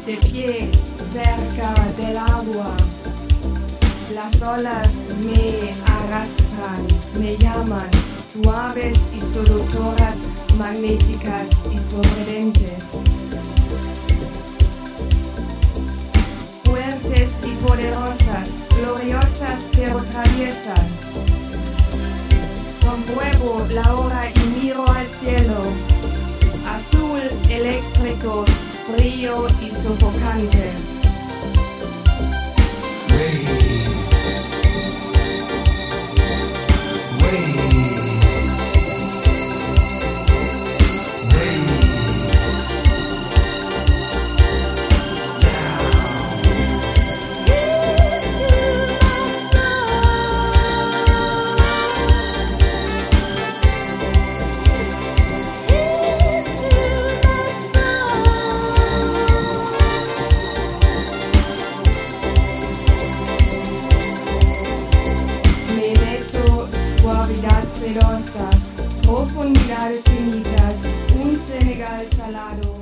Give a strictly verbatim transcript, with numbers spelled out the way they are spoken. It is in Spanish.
de pie cerca del agua. Las olas me arrastran, me llaman, suaves y seductoras, magnéticas y sorprendentes. Fuertes y poderosas, gloriosas pero traviesas. Compruebo la hora y miro al cielo, azul, eléctrico, frío y sofocante. Suavidad sedosa, profundidades finitas, un Senegal salado.